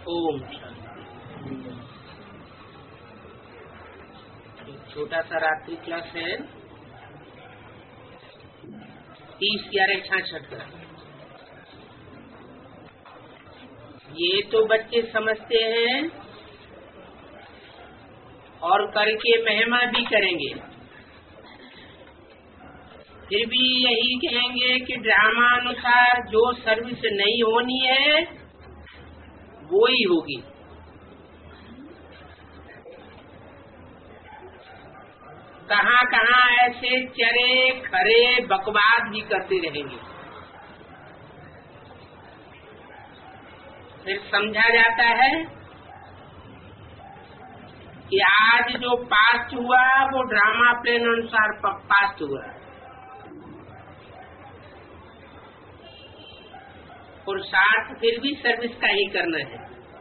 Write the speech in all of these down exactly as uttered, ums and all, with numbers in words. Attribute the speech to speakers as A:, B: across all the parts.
A: ओम। छोटा सा रात्रि क्लास है, तीस ग्यारह छाछठ का। ये तो बच्चे समझते हैं और करके महिमा भी करेंगे, फिर भी यही कहेंगे कि ड्रामा अनुसार जो सर्विस नहीं होनी है वो ही होगी। कहाँ कहाँ ऐसे चरे खरे बकवास भी करते रहेंगे। फिर समझा जाता है कि आज जो पास्ट हुआ वो ड्रामा प्लान अनुसार पास्ट हुआ, पुरुषार्थ फिर भी सर्विस का ही करना है।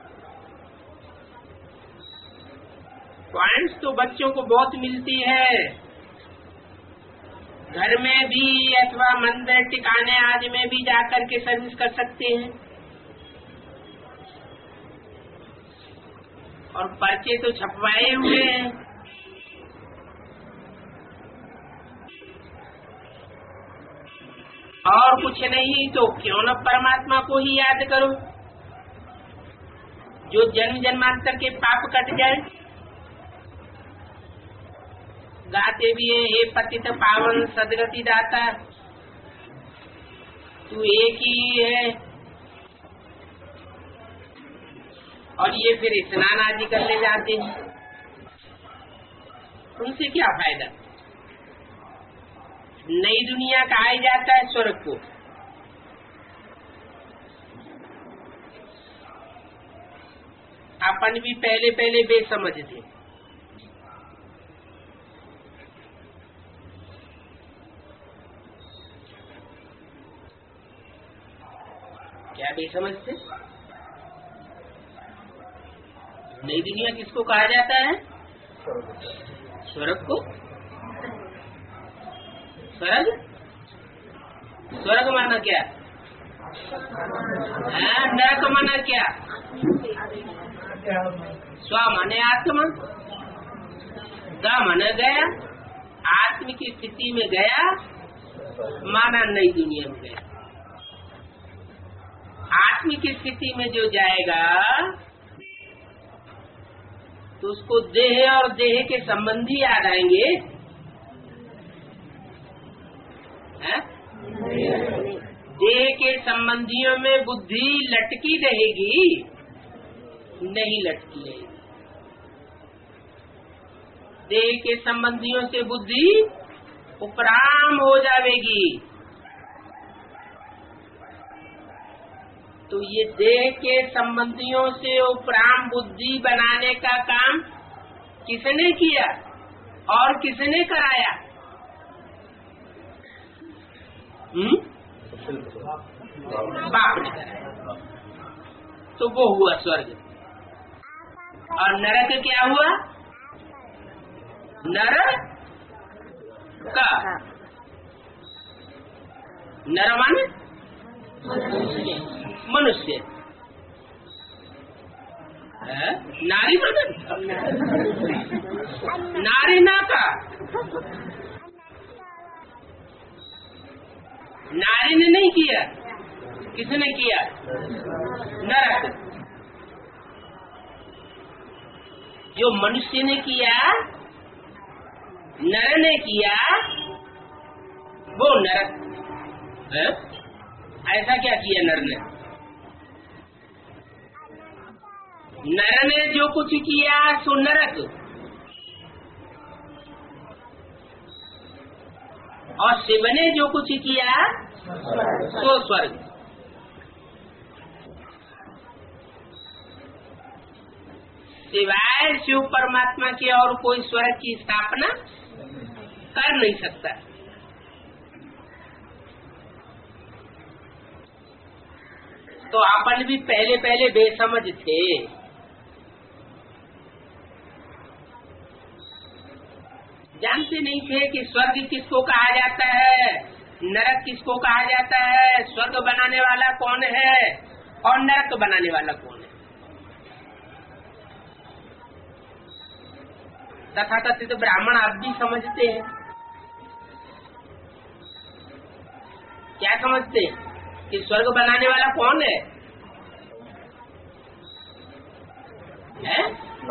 A: पॉइंट्स तो बच्चों को बहुत मिलती है, घर में भी अथवा मंदिर टिकाने आदि में भी जाकर के सर्विस कर सकते हैं। और पर्चे तो छपवाए हुए हैं। और कुछ नहीं तो क्यों न परमात्मा को ही याद करो, जो जन्म जन्मांतर के पाप कट जाए। गाते भी है, हे पतित पावन सदगति दाता, तू एक ही है। और ये फिर स्नान आदि कर ले जाते हैं, उनसे क्या फायदा। नई दुनिया कहा जाता है स्वर्ग को। अपन भी पहले पहले बेसमझ थे, क्या बेसमझ थे। नई दुनिया किसको कहा जाता है? स्वर्ग को। स्वर्ग स्वर्ग माना क्या? नरक माना क्या? स्व माने आत्मा, ग माना गया, आत्म की स्थिति में गया माना नई दुनिया में गया। आत्म की स्थिति में जो जाएगा तो उसको देह और देह के संबंधी याद आएंगे। देह के संबंधियों में बुद्धि लटकी रहेगी? नहीं लटकी रहेगी। देह के संबंधियों से बुद्धि उपराम हो जाएगी। तो ये देह के संबंधियों से उपराम बुद्धि बनाने का काम किसने किया और किसने कराया? हम्म बाप ने कराया। तो वो हुआ स्वर्ग। और नरक क्या हुआ? नरक का नर माने मनुष्य, नारी माने नारी ना का। नारी ने नहीं किया, किसने किया? नरक। जो मनुष्य ने किया, नर ने किया, वो नरक है। ऐसा क्या किया नर ने? नर ने जो कुछ किया सो नरक, और शिव ने जो कुछ किया सो स्वर्ग। सिवाय शिव परमात्मा के और कोई स्वर्ग की स्थापना कर नहीं सकता। तो अपन भी पहले पहले बेसमझ थे। जानते नहीं थे कि स्वर्ग किसको कहा जाता है, नरक किसको कहा जाता है, स्वर्ग बनाने वाला कौन है और नरक बनाने वाला कौन है। तथाकथित ब्राह्मण आप भी समझते हैं। क्या समझते हैं कि स्वर्ग बनाने वाला कौन है? हैं?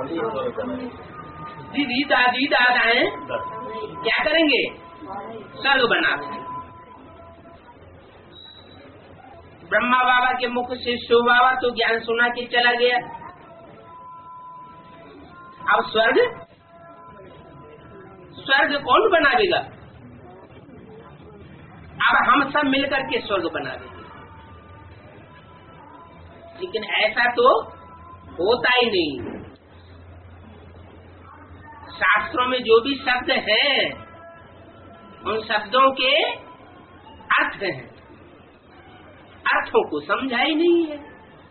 A: दीदी दादी दादा हैं, क्या करेंगे? स्वर्ग बना। ब्रह्मा बाबा के मुख से शिव बाबा तो ज्ञान सुना के चला गया। अब स्वर्ग स्वर्ग कौन बनाएगा? अब हम सब मिलकर के स्वर्ग बना देंगे। लेकिन ऐसा तो होता ही नहीं। शास्त्रों में जो भी शब्द हैं उन शब्दों के अर्थ हैं, अर्थों को समझा ही नहीं है।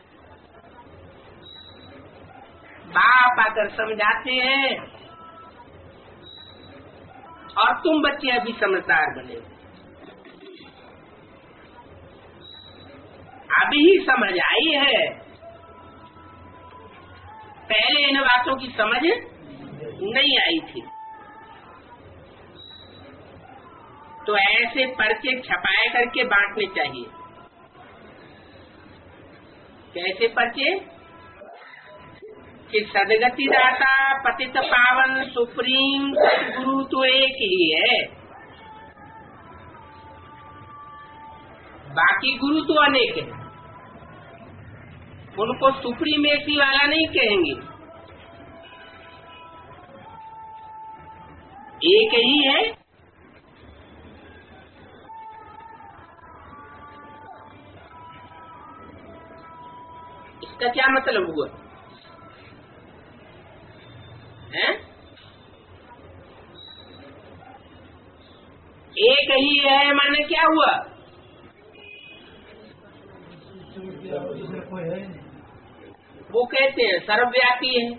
A: बाप आकर समझाते हैं और तुम बच्चे अभी समझदार बने, अभी ही समझ आई है, पहले इन बातों की समझ नहीं आई थी। तो ऐसे पर्चे छपाए करके बांटने चाहिए। कैसे पर्चे? कि सदगति दाता पतित पावन सुप्रीम गुरु तो एक ही है, बाकी गुरु तो अनेक है। उनको सुप्रीमेसी वाला नहीं कहेंगे, एक ही है। इसका क्या मतलब हुआ है? एक ही है माने क्या हुआ? वो कहते हैं सर्वव्यापी है।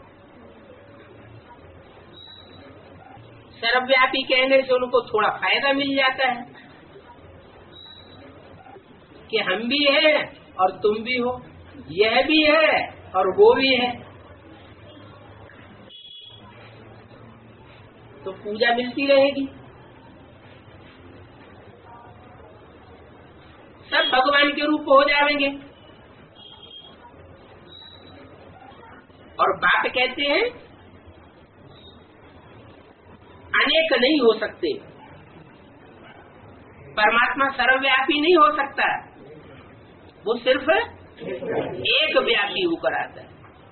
A: सर्वव्यापी कहने से उनको थोड़ा फायदा मिल जाता है कि हम भी हैं और तुम भी हो, यह भी है और वो भी है, तो पूजा मिलती रहेगी। सब भगवान के रूप हो जाएंगे। और बात कहते हैं अनेक नहीं हो सकते, परमात्मा सर्वव्यापी नहीं हो सकता, वो सिर्फ एक व्यापी होकर आता है।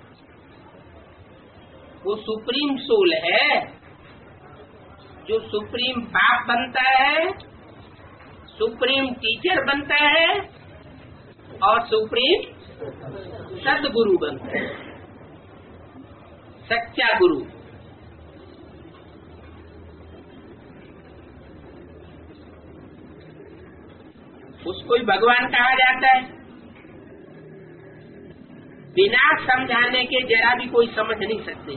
A: वो सुप्रीम सोल है जो सुप्रीम बाप बनता है, सुप्रीम टीचर बनता है और सुप्रीम सदगुरु बनता है, सच्चा गुरु। उसको ही भगवान कहा जाता है। बिना समझाने के जरा भी कोई समझ नहीं सकते।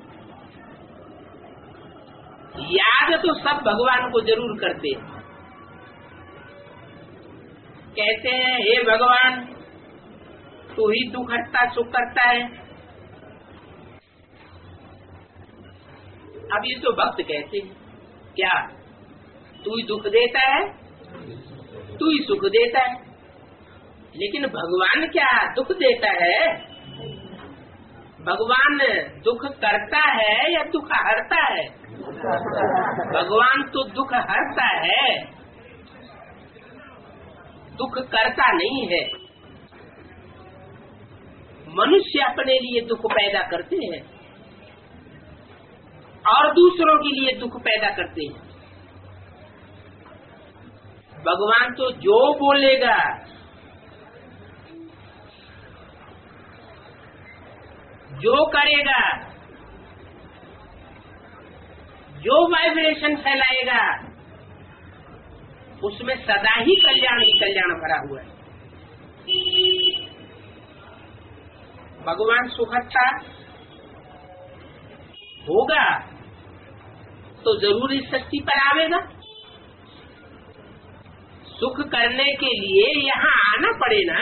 A: याद तो सब भगवान को जरूर करते हैं। कहते हैं हे भगवान तू ही दुख हरता सुख करता है। अब ये तो भक्त कहते हैं क्या तू ही दुख देता है, तू ही सुख देता है। लेकिन भगवान क्या दुख देता है? भगवान दुख करता है या दुख हरता है? भगवान तो दुख हरता है, दुख करता नहीं है। मनुष्य अपने लिए दुख पैदा करते हैं और दूसरों के लिए दुख पैदा करते हैं। भगवान तो जो बोलेगा जो करेगा, जो वाइब्रेशन फैलाएगा उसमें सदा ही कल्याण ही कल्याण भरा हुआ है। भगवान सुखता होगा तो जरूर इस सृष्टि पर आवेगा। सुख करने के लिए यहाँ आना पड़े ना,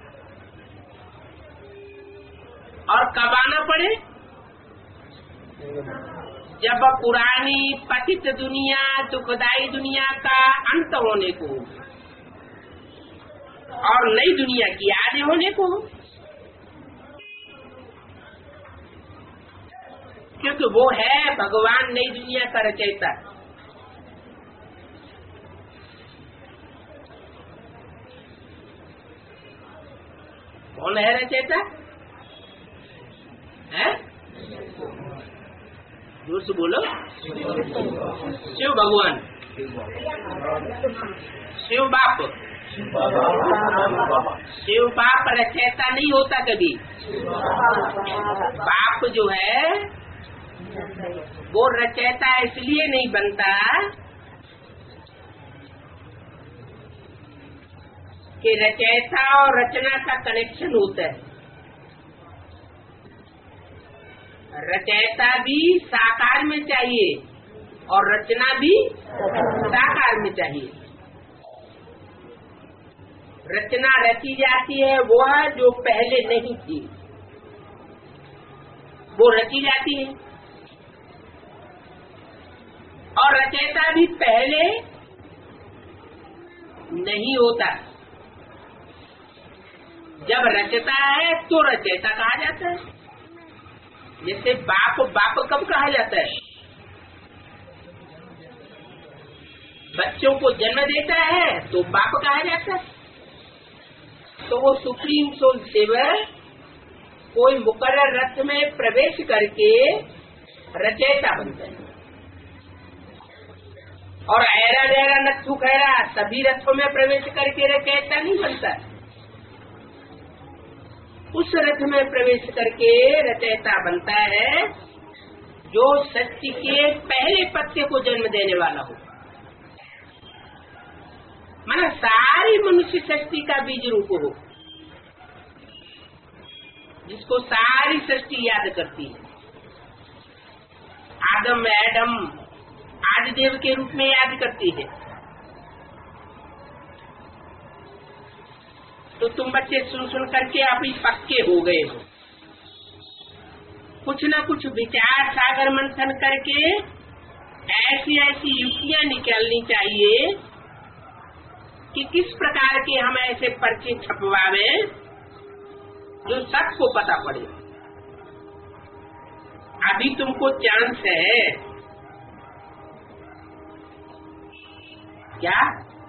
A: और कब आना पड़े? जब पुरानी पतित दुनिया, दुखदायी दुनिया का अंत होने को और नई दुनिया की आदि होने को, क्योंकि वो है भगवान नई दुनिया का रचयिता। कौन है रचयिता? है? जोर से बोलो। शिव भगवान, शिव बाप। शिव बाप रचयिता नहीं होता कभी। बाप जो है वो रचयिता इसलिए नहीं बनता कि रचयिता और रचना का कनेक्शन होता है। रचयिता भी साकार में चाहिए और रचना भी साकार में चाहिए। रचना रची जाती है वो है जो पहले नहीं थी, वो रची जाती है। और रचयिता भी पहले नहीं होता। जब रचता है तो रचयिता कहा जाता है। जैसे बाप बाप कब कहा जाता है? बच्चों को जन्म देता है तो बाप कहा जाता है। तो वो सुप्रीम सोल सेवर कोई मुकर्रर रथ में प्रवेश करके रचयिता बनता है। और ऐरा गहरा नत्थु खैरा सभी रथों में प्रवेश करके रचयिता नहीं बनता। उस रथ में प्रवेश करके रचयिता बनता है जो सृष्टि के पहले पत्ते को जन्म देने वाला हो। माना सारी मनुष्य सृष्टि का बीज रूप हो, जिसको सारी सृष्टि याद करती है। आदम एडम आदिदेव के रूप में याद करती है। तो तुम बच्चे सुन सुन करके अभी पक्के हो गए हो। कुछ न कुछ विचार सागर मंथन करके ऐसी ऐसी युक्तियां निकालनी चाहिए कि किस प्रकार के हम ऐसे पर्चे छपवावे जो सबको पता पड़े। अभी तुमको चांस है क्या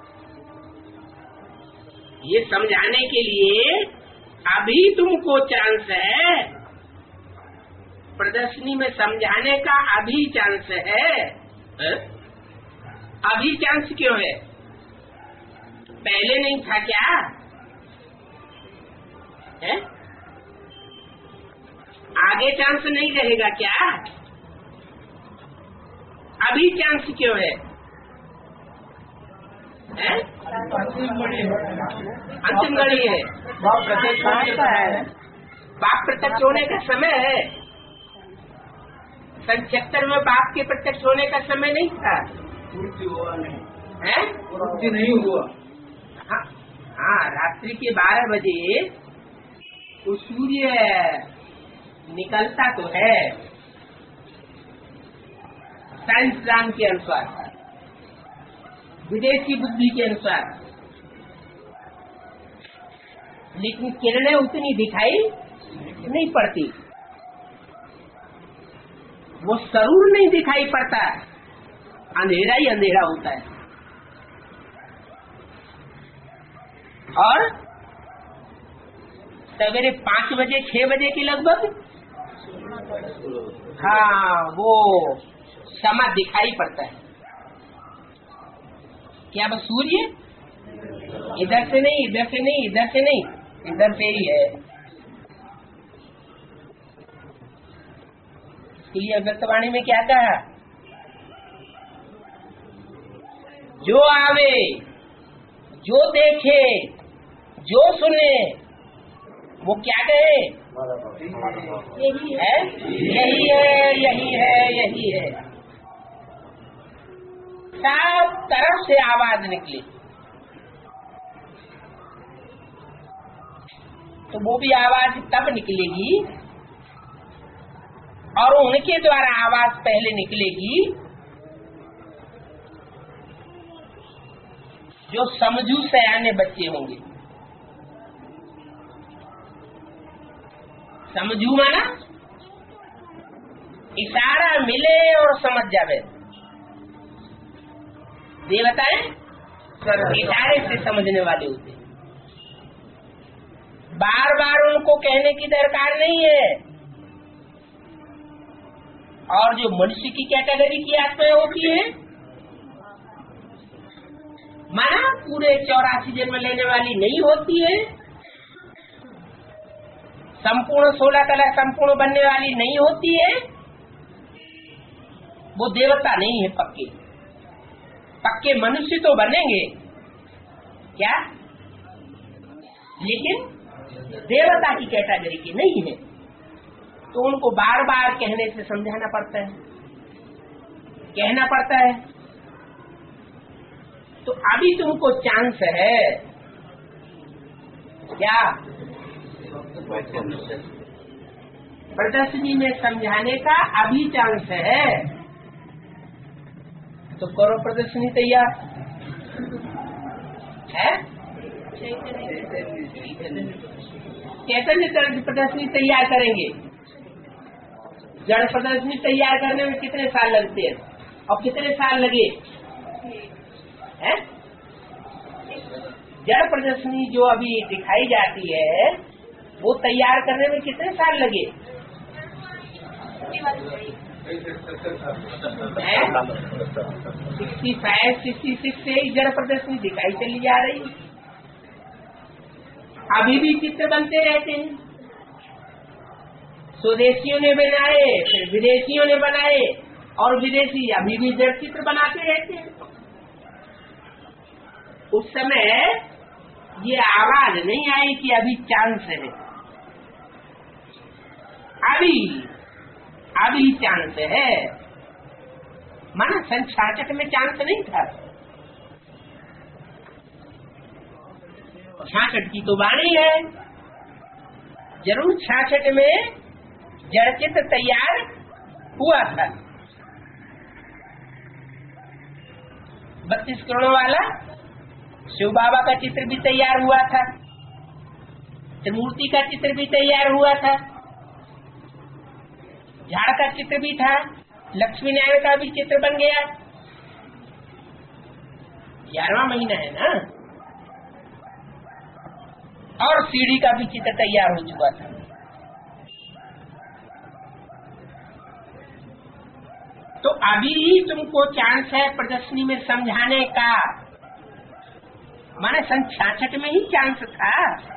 A: ये समझाने के लिए? अभी तुमको चांस है, प्रदर्शनी में समझाने का अभी चांस है, है? अभी चांस क्यों है? पहले नहीं था क्या? है? आगे चांस नहीं रहेगा क्या? अभी चांस क्यों है? है? अंतिम घड़ी है। बाप प्रत्यक्ष है। बाप प्रत्यक्ष होने का समय है। सन छिहत्तर में बाप के प्रत्यक्ष होने का समय नहीं था। हुआ नहीं है? नहीं हुआ। हाँ, हाँ, रात्रि के बारह बजे तो सूर्य निकलता तो है साइंसदान के अनुसार, विदेशी बुद्धि के अनुसार, लेकिन किरणें उतनी दिखाई नहीं पड़ती। वो जरूर नहीं दिखाई पड़ता, अंधेरा ही अंधेरा होता है। और सवेरे पाँच बजे छह बजे के लगभग हाँ वो समा दिखाई पड़ता है। क्या बस सूर्य इधर से नहीं, इधर से नहीं, इधर से नहीं, इधर से ही है। इसलिए अव्यक्तवाणी में क्या कहा? जो आवे, जो देखे, जो सुने, वो क्या कहे? यही है, यही है, यही है, यही है। सब तरफ से आवाज निकली तो वो भी आवाज तब निकलेगी और उनके द्वारा आवाज पहले निकलेगी जो समझू सयाने बच्चे होंगे। समझू माना इशारा मिले और समझ जावे। देवताएं इशारे से समझने वाले होते हैं, बार बार उनको कहने की दरकार नहीं है। और जो मनुष्य की कैटेगरी की आत्माएं होती है, माना पूरे चौरासी जन्म लेने वाली नहीं होती है, संपूर्ण सोलह कला संपूर्ण बनने वाली नहीं होती है, वो देवता नहीं है। पक्के पक्के मनुष्य तो बनेंगे क्या, लेकिन देवता की कैटेगरी की नहीं है। तो उनको बार बार कहने से समझाना पड़ता है, कहना पड़ता है। तो अभी तुमको चांस है क्या प्रदर्शनी में समझाने का, अभी चांस है। तो करो प्रदर्शनी तैयार है। चैतन्य प्रदर्शनी तैयार करेंगे। जड़ प्रदर्शनी तैयार करने में कितने साल लगते हैं और कितने साल लगे हैं? जड़ प्रदर्शनी जो अभी दिखाई जाती है वो तैयार करने में कितने साल लगे? सिक्सटी फाइव सिक्सटी सिक्स से जड़ प्रदर्शनी दिखाई चली जा रही है। अभी भी चित्र बनते रहते हैं। स्वदेशियों ने बनाए, फिर विदेशियों ने बनाए, और विदेशी अभी भी जड़ चित्र बनाते रहते हैं। उस समय ये आवाज नहीं आई कि अभी चांस है। अभी अभी चांस है। माना सन छाछठ में चांस नहीं था। छाछठ की तो वाणी है, जरूर छाछठ में जड़ चित्र तैयार हुआ था। बत्तीस करोड़ वाला शिव बाबा का चित्र भी तैयार हुआ था, त्रिमूर्ति का चित्र भी तैयार हुआ था, झाड़ का चित्र भी था, लक्ष्मी नारायण का भी चित्र बन गया। ग्यारहवां महीना है ना, और सीढ़ी का भी चित्र तैयार हो चुका था। तो अभी तुमको चांस है प्रदर्शनी में समझाने का। माने सन छियासठ में ही चांस था।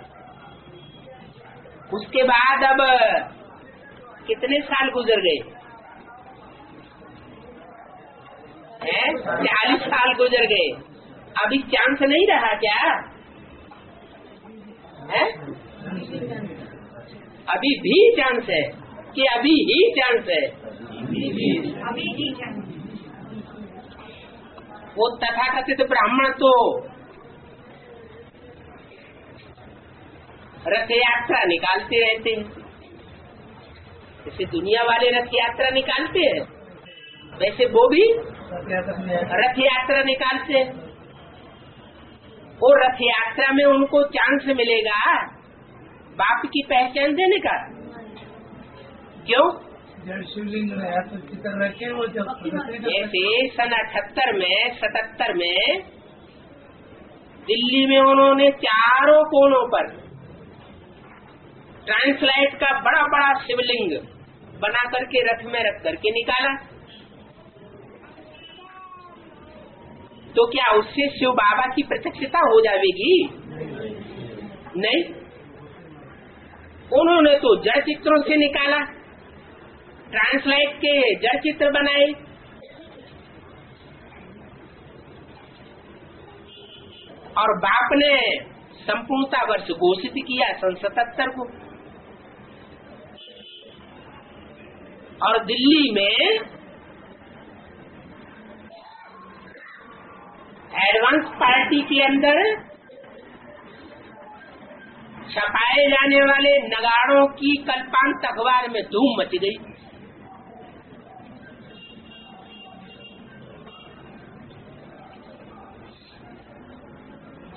A: उसके बाद अब कितने साल गुजर गए? चालीस साल गुजर गए। अभी चांस नहीं रहा क्या है? अभी भी चांस है कि अभी ही चांस है? अभी ही चांस। वो तथाकथित ब्राह्मण तो रथ यात्रा निकालते रहते हैं। जैसे दुनिया वाले रथ यात्रा निकालते हैं, वैसे वो भी रथ यात्रा निकालते हैं। और रथ यात्रा में उनको चांस मिलेगा बाप की पहचान देने का। क्यों? शिवलिंग रखे वो जैसे सन अठहत्तर में सतहत्तर में दिल्ली में उन्होंने चारों कोनों पर ट्रांसलाइट का बड़ा बड़ा शिवलिंग बना करके रथ में रख करके निकाला। तो क्या उससे शिव बाबा की प्रत्यक्षता हो जाएगी? नहीं। उन्होंने तो जड़ चित्रों से निकाला, ट्रांसलाइट के जड़ चित्र बनाए। और बाप ने संपूर्णता वर्ष घोषित किया सन सतहत्तर को। और दिल्ली में एडवांस पार्टी के अंदर छपाए जाने वाले नगाड़ों की कल्पांत अखबार में धूम मच गई।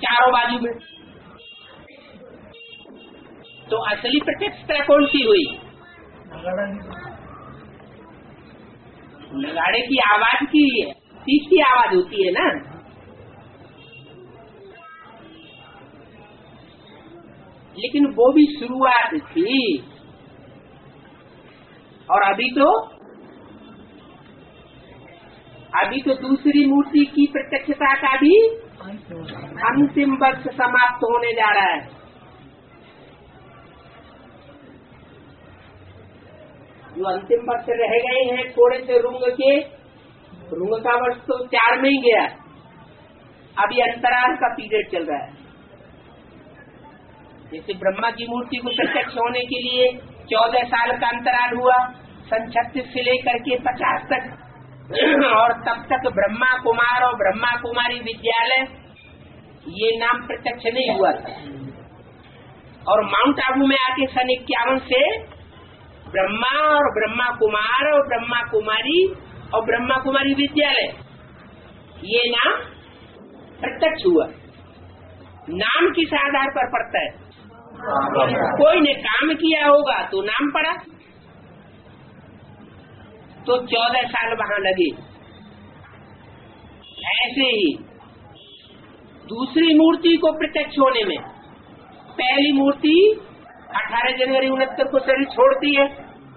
A: चारों बाजू में। तो असली प्रत्यक्षता कौन सी हुई? नगाड़े की आवाज की तीसरी आवाज होती है ना। लेकिन वो भी शुरुआत थी, और अभी तो अभी तो दूसरी मूर्ति की प्रत्यक्षता का भी अंतिम वक्त समाप्त होने जा रहा है। जो अंतिम वक्त रह गए हैं थोड़े से रुंग के, रुंग का वर्ष तो चार में ही गया, अभी अंतराल का पीरियड चल रहा है। जैसे ब्रह्मा की मूर्ति को प्रत्यक्ष होने के लिए चौदह साल का अंतराल हुआ, सन छत्तीस से लेकर के पचास तक, और तब तक ब्रह्मा कुमार और ब्रह्मा कुमारी विद्यालय ये नाम प्रत्यक्ष नहीं हुआ था। और माउंट आबू में आके सन इक्यावन से ब्रह्मा और ब्रह्मा कुमार और ब्रह्मा कुमारी और ब्रह्मा कुमारी विद्यालय ये नाम प्रत्यक्ष हुआ। नाम किस आधार पर पड़ता है? कोई ने काम किया होगा तो नाम पड़ा, तो चौदह साल वहां लगे। ऐसे ही दूसरी मूर्ति को प्रत्यक्ष होने में पहली मूर्ति अठारह जनवरी उनहत्तर को शरीर छोड़ती है,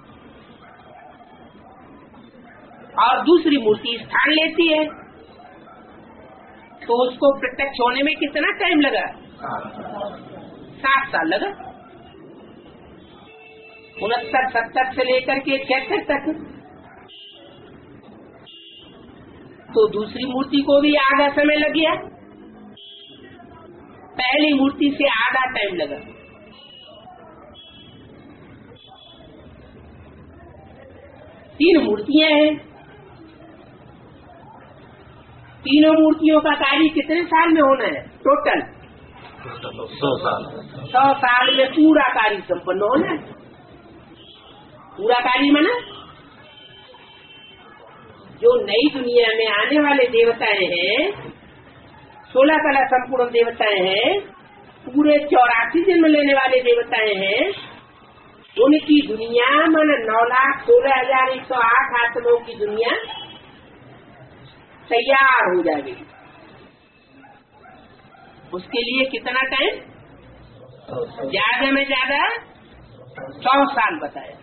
A: और दूसरी मूर्ति स्थान लेती है। तो उसको प्रत्यक्ष होने में कितना टाइम लगा? सात साल लगा। उनहत्तर सत्तर से लेकर के छिहत्तर तक। तो दूसरी मूर्ति को भी आधा समय लग गया, पहली मूर्ति से आधा टाइम लगा। तीन मूर्तियां हैं, तीनों मूर्तियों का कार्य कितने साल में होना है? टोटल
B: सौ साल।
A: सौ साल में पूरा कार्य संपन्न होना है। पूरा कार्य माना जो नई दुनिया में आने वाले देवताएं हैं, सोलह कला संपूर्ण देवताएं हैं, पूरे चौरासी जन्म लेने वाले देवताएं हैं, उनकी दुनिया मन नौ लाख सोलह हजार एक सौ आठ आत्माओं की दुनिया तैयार हो जाएगी। उसके लिए कितना टाइम? ज्यादा में ज्यादा सौ साल बताया।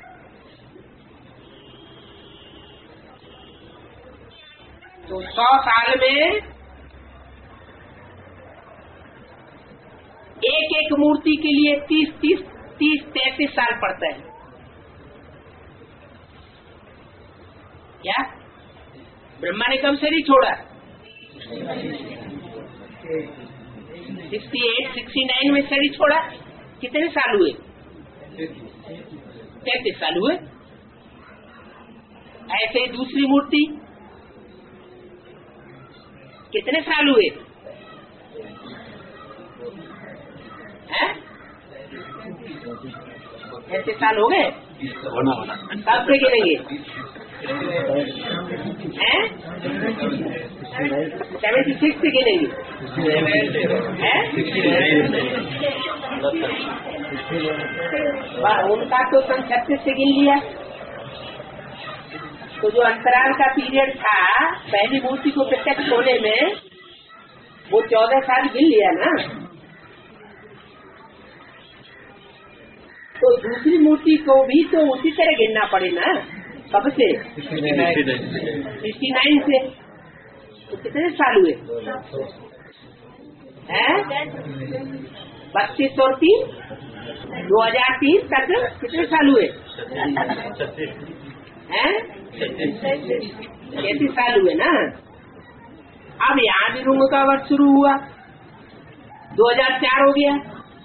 A: तो सौ साल में एक एक मूर्ति के लिए तीस तीस तीस तैतीस साल पड़ता है। क्या ब्रह्मा ने कब शरीर छोड़ा? सिक्सटी एट सिक्सटी नाइन में शरीर छोड़ा। कितने साल हुए? तैतीस साल हुए। ऐसे दूसरी मूर्ति कितने साल हुए? हैं? ऐसे साल हो गए? साल से गिनेंगे हैं? सेवेंटी सिक्स से गिनेंगे हैं? उनका तो सन छत्तीस से गिन लिया। तो जो अंतराल का पीरियड था पहली मूर्ति को प्रत्यक्ष होने में, वो चौदह साल गिन लिया ना। तो दूसरी मूर्ति को भी तो उसी तरह गिनना पड़े ना। कब से? सिक्सटी नाइन से। तो कितने साल हुए हैं? बत्तीस और तीन दो हजार तीन तक कितने साल हुए हैं? कैसे साल हुए ना। अब यहाँ भी रुंग का वर्ष शुरू हुआ, दो हजार चार हो गया।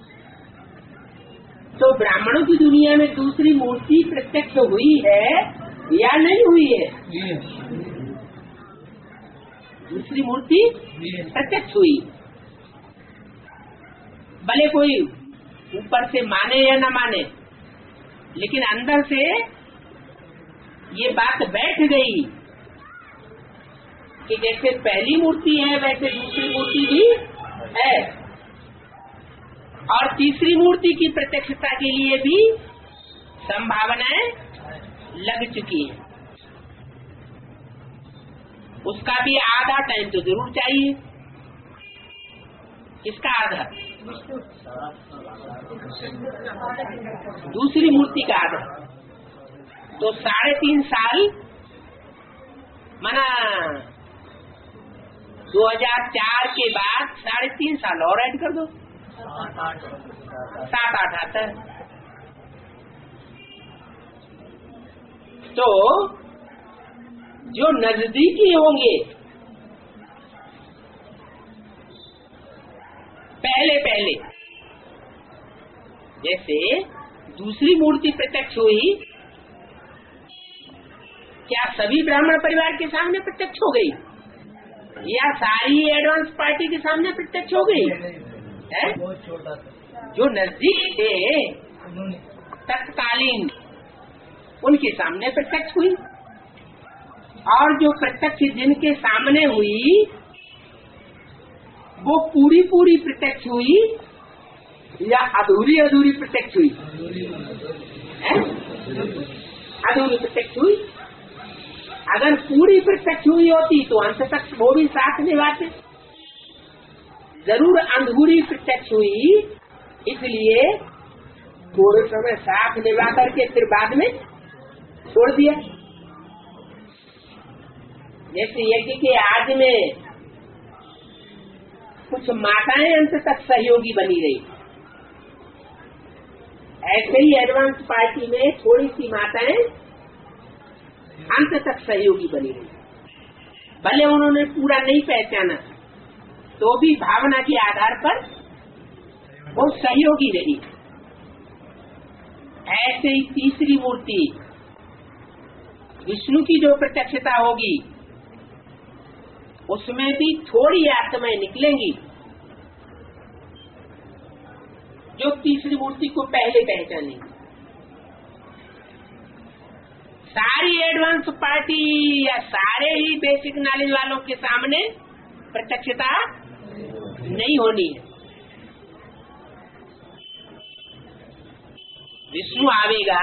A: तो ब्राह्मणों की दुनिया में दूसरी मूर्ति प्रत्यक्ष हुई है या नहीं हुई है? दूसरी मूर्ति प्रत्यक्ष हुई। भले कोई ऊपर से माने या न माने, लेकिन अंदर से ये बात बैठ गई कि जैसे पहली मूर्ति है वैसे दूसरी मूर्ति भी है। और तीसरी मूर्ति की प्रत्यक्षता के लिए भी संभावनाएं लग चुकी हैं। उसका भी आधा टाइम तो जरूर चाहिए। किसका आधा? दूसरी मूर्ति का आधा। तो साढ़े तीन साल माना दो हज़ार चार के बाद साढ़े तीन साल और ऐड कर दो, सात आठ आता है। तो जो नजदीकी होंगे पहले पहले, जैसे दूसरी मूर्ति प्रत्यक्ष हुई, क्या सभी ब्राह्मण परिवार के सामने प्रत्यक्ष हो गई या सारी एडवांस पार्टी के सामने प्रत्यक्ष हो गई है? जो नजदीक थे तत्कालीन उनके सामने प्रत्यक्ष हुई, और जो प्रत्यक्ष जिनके सामने हुई वो पूरी पूरी प्रत्यक्ष हुई या अधूरी अधूरी प्रत्यक्ष हुई है? अधूरी प्रत्यक्ष हुई। अगर पूरी प्रत्यक्ष हुई होती तो अंत तक वो भी साथ निभाते। जरूर अधूरी प्रत्यक्ष हुई, इसलिए थोड़े समय साथ निभा करके फिर बाद में छोड़ दिया। जैसे यज्ञ के आदि में कुछ माताएं अंत तक सहयोगी बनी रही, ऐसे ही एडवांस पार्टी में थोड़ी सी माताएं अंत तक सहयोगी बनी रही। भले उन्होंने पूरा नहीं पहचाना तो भी भावना के आधार पर वो सहयोगी रही। ऐसे ही तीसरी मूर्ति विष्णु की जो प्रत्यक्षता होगी उसमें भी थोड़ी आत्माएं निकलेंगी जो तीसरी मूर्ति को पहले पहचानेंगी। सारी एडवांस पार्टी या सारे ही बेसिक नॉलेज वालों के सामने प्रत्यक्षता नहीं होनी है। विष्णु आवेगा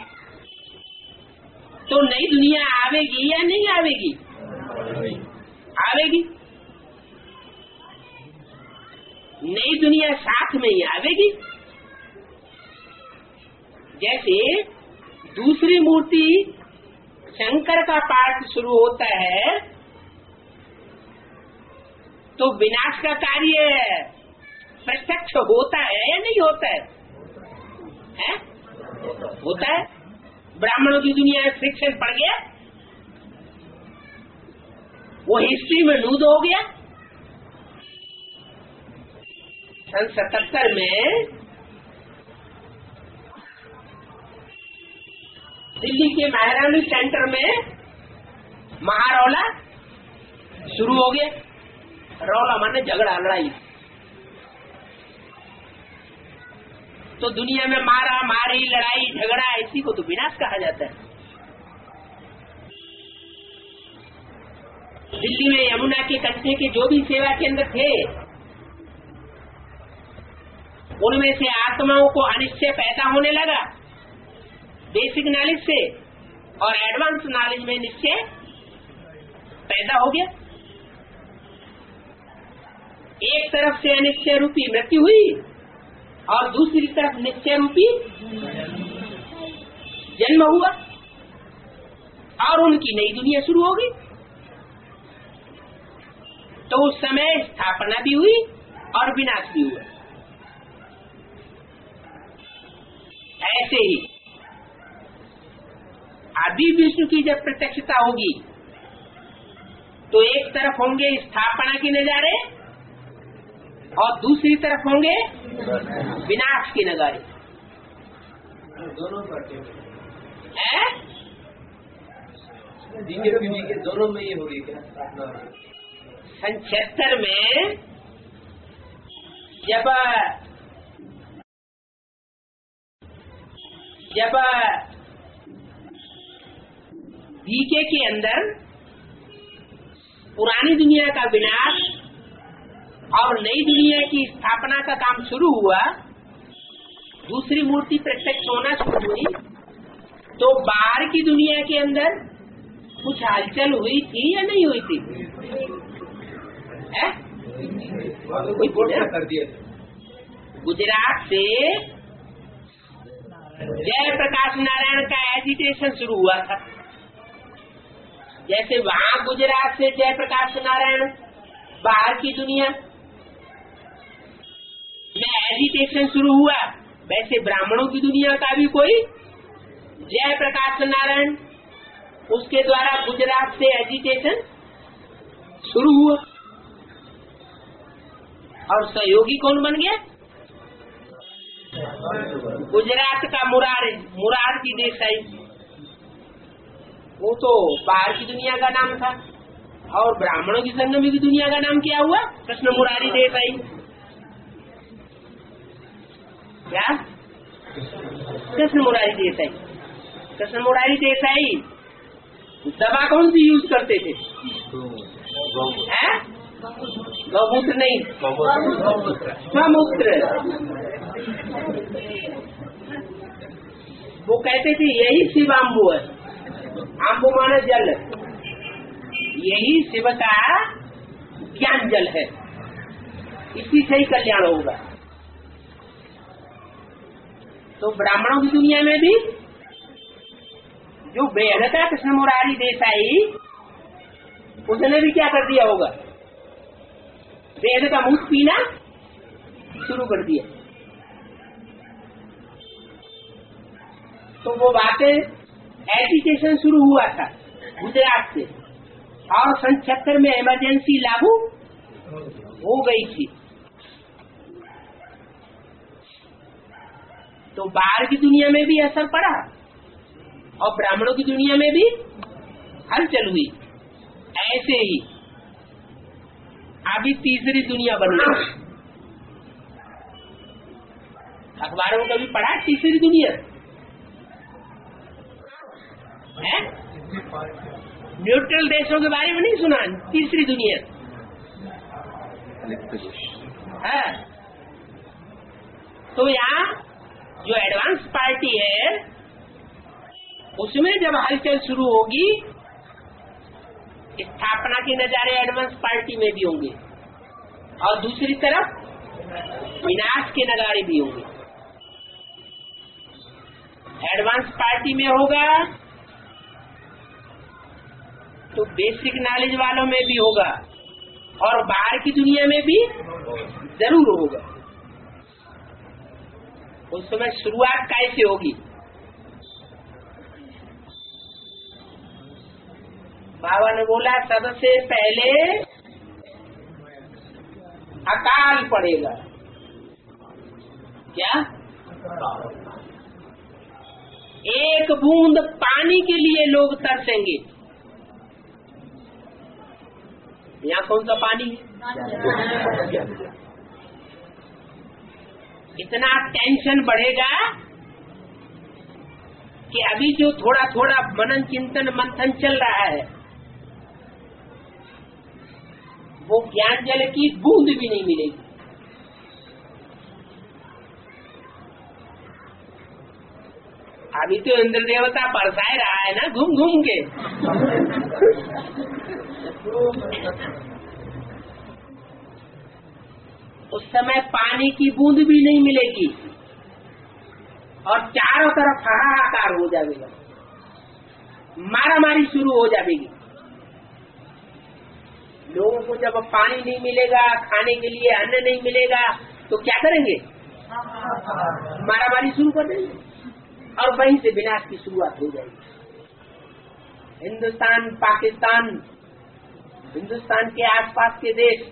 A: तो नई दुनिया आवेगी या नहीं आवेगी? आवेगी। नई दुनिया साथ में ही आवेगी। जैसे दूसरी मूर्ति शंकर का पाठ शुरू होता है तो विनाश का कार्य प्रत्यक्ष होता है या नहीं होता है? है? होता है। ब्राह्मणों की दुनिया में फ्रिक्शन पड़ गया, वो हिस्ट्री में नूद हो गया। सन सतहत्तर में दिल्ली के महारानी सेंटर में महारौला शुरू हो गया। रौला माने झगड़ा लड़ाई। तो दुनिया में मारा मारी लड़ाई झगड़ा इसी को तो विनाश कहा जाता है। दिल्ली में यमुना के कंठे के जो भी सेवा केंद्र थे उनमें से आत्माओं को अनिश्चय पैदा होने लगा बेसिक नॉलेज से, और एडवांस नॉलेज में निश्चय पैदा हो गया। एक तरफ से अनिश्चय रूपी मृत्यु हुई और दूसरी तरफ निश्चय रूपी जन्म हुआ और उनकी नई दुनिया शुरू हो गई। तो उस समय स्थापना भी हुई और विनाश भी हुआ। ऐसे ही आदि विष्णु की जब प्रत्यक्षता होगी तो एक तरफ होंगे स्थापना के नजारे और दूसरी तरफ होंगे विनाश के नजारे।
B: दोनों करते
A: हैं
B: के दोनों में ये हो रही क्या?
A: सन छिहत्तर में जब जब बीके के अंदर पुरानी दुनिया का विनाश और नई दुनिया की स्थापना का काम शुरू हुआ दूसरी मूर्ति प्रत्यक्ष होना शुरू हुई तो बाहर की दुनिया के अंदर कुछ हलचल हुई थी या नहीं हुई थी? है?
B: कर दिए
A: गुजरात से जय प्रकाश नारायण का एजिटेशन शुरू हुआ था। जैसे वहाँ गुजरात से जय प्रकाश नारायण बाहर की दुनिया में एजिटेशन शुरू हुआ, वैसे ब्राह्मणों की दुनिया का भी कोई जय प्रकाश नारायण उसके द्वारा गुजरात से एजिटेशन शुरू हुआ। और सहयोगी कौन बन गया? गुजरात का मुरार मुरारजी देसाई। वो तो बाहर की दुनिया का नाम था। और ब्राह्मणों की संगम की दुनिया का नाम क्या हुआ? कृष्ण मुरारी देसाई। क्या? कृष्ण मुरारी देसाई। कृष्ण मुरारी देसाई दवा कौन सी यूज करते थे? गौमूत्र नहीं, स्वमूत्र। वो कहते थे यही शिव आम्बू है। आम्बू माने जल, यही शिव का ज्ञान जल है, इसी से ही कल्याण होगा। तो ब्राह्मणों की दुनिया में भी जो वेद का कृष्ण मुरारी देसाई, उसने भी क्या कर दिया होगा? वेद का मूत पीना शुरू कर दिया। तो वो बातें एजिटेशन शुरू हुआ था गुजरात से, और सन छहत्तर में इमरजेंसी लागू हो गई थी। तो बाहर की दुनिया में भी असर पड़ा और ब्राह्मणों की दुनिया में भी हलचल हुई। ऐसे ही अभी तीसरी दुनिया बन गई। अखबारों में कभी पढ़ा तीसरी दुनिया है? न्यूट्रल देशों के बारे में नहीं सुना? तीसरी दुनिया है। तो यहाँ जो एडवांस पार्टी है उसमें जब हलचल शुरू होगी, स्थापना के नजारे एडवांस पार्टी में भी होंगे और दूसरी तरफ विनाश के नजारे भी होंगे। एडवांस पार्टी में होगा तो बेसिक नॉलेज वालों में भी होगा और बाहर की दुनिया में भी जरूर होगा। उस समय शुरुआत कैसे होगी? बाबा ने बोला सबसे पहले अकाल पड़ेगा। क्या? एक बूंद पानी के लिए लोग तरसेंगे। यहाँ कौन सा पानी? इतना टेंशन बढ़ेगा कि अभी जो थोड़ा थोड़ा मनन चिंतन मंथन चल रहा है वो ज्ञान जल की बूंद भी नहीं मिलेगी। अभी तो इंद्र देवता बरसाए रहा है ना घूम घूम के। उस समय पानी की बूंद भी नहीं मिलेगी और चारों तरफ हाहाकार हो जाएगा, मारामारी शुरू हो जाएगी। लोगों को जब पानी नहीं मिलेगा, खाने के लिए अन्न नहीं मिलेगा तो क्या करेंगे? मारामारी शुरू कर देंगे और वहीं से विनाश की शुरुआत हो जाएगी। हिंदुस्तान, पाकिस्तान, हिंदुस्तान के आसपास के देश,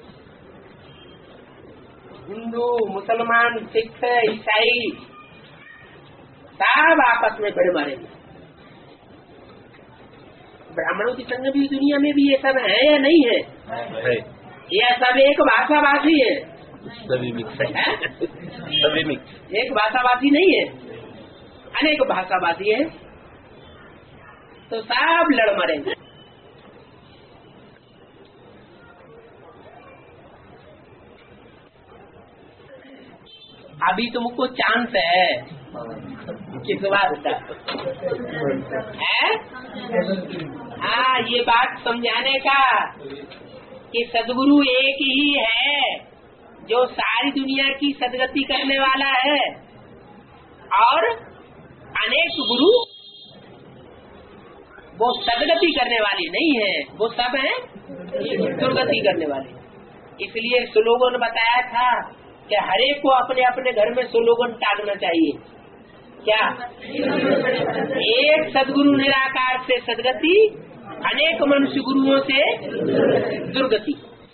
A: हिंदू, मुसलमान, सिख, ईसाई सब आपस में भिड़ मारेंगे। ब्राह्मणों की संग भी दुनिया में भी ये सब है या नहीं है? है। यह सब एक भाषाभाषी है,
B: सभी मिक्स है, सभी मिक्स।
A: एक भाषाभाषी नहीं है, अनेक भाषाभाषी है, तो सब लड़ मरेंगे। अभी तुमको चांस है किस बात का है? हाँ, ये बात समझाने का कि सदगुरु एक ही है जो सारी दुनिया की सदगति करने वाला है, और अनेक गुरु वो सदगति करने वाले नहीं है, वो सब है दुर्गति करने वाले। इसलिए स्लोगन बताया था कि हरेक को अपने अपने घर में स्लोगन टांगना चाहिए। क्या? एक सदगुरु निराकार से सदगति, अनेक मनुष्य गुरुओं से दुर्गति।